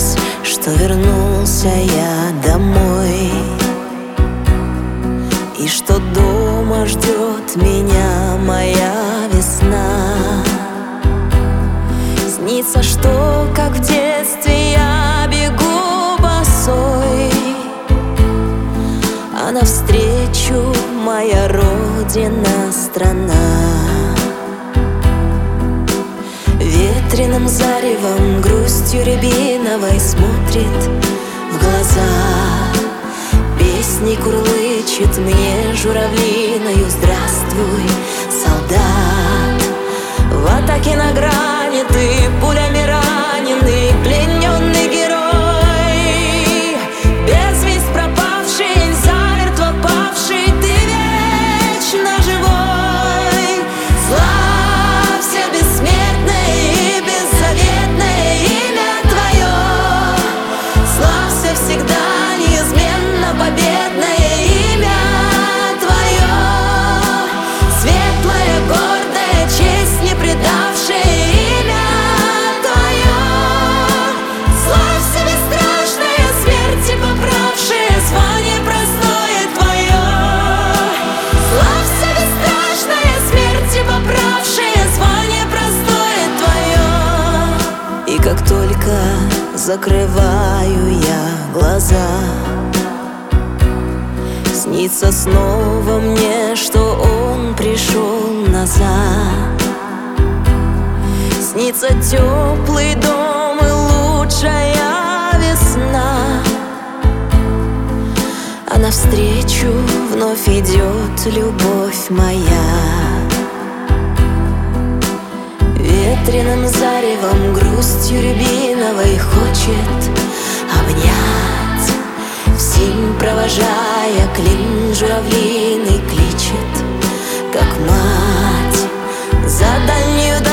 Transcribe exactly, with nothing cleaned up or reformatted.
казалось, что вернулся я домой, и что дома ждет меня моя весна. Снится, что, как в детстве, я бегу босой, а навстречу моя родина, страна. Ветреным заревом, грустью рябиновой смотрит в глаза. Песней курлычет мне журавлиною: здравствуй, солдат. В атаке на грани ты, пулями раненый, плененный герой, без весть пропавший, замертво павший, ты вечно живой. Славься, бессмертное и беззаветное имя твое, славься всегда, неизменно победное имя твое, светлое, гордое, честь не предавшее имя твое. Славься, бесстрашное, смерти поправшее звание простое твое. Славься, бесстрашное, смерти поправшее звание простое твое. И как только закрываю я глаза, снится снова мне, что он пришел назад. Снится теплый дом и лучшая весна, а навстречу вновь идет любовь моя. Ветреным заревом, грустью рябиновой хочет обнять, всем провожая, клин журавлиный кличет, как мать за дальнюю